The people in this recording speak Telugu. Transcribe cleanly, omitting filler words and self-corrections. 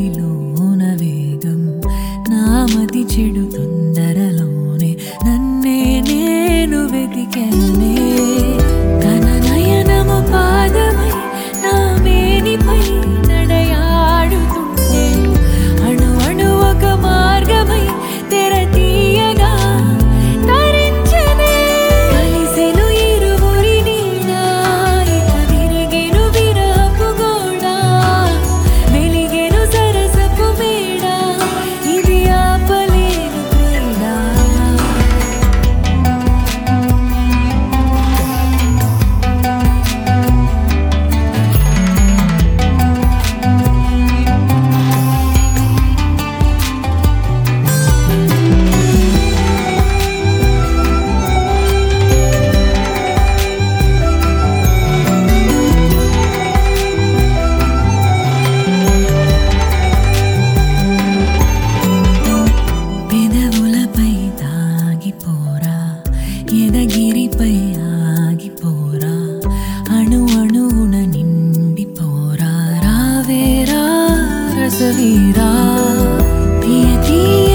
మదిలోన వేగం నా మతి చెడు తొందరలోనే నన్నే నేను వెతికానే తన నయనము పాదమై నా మేనిపై నడయాడుతుంటే అణు అణు ఒక మార్గమై తెర తీయగా తరించెనే కలిసెను ఇరువురి నీడ ఇక విరిగెను విరహపు గోడ వెలిగెను సరసపు మేడ ఇది ఆపలేని క్రీడ పెదవులపై తాగిపోరా ఎదగిరిపై ఆగిపోరా అణు అణువున నిండిపోరా రావేరా రసవీరా తీయ తీయ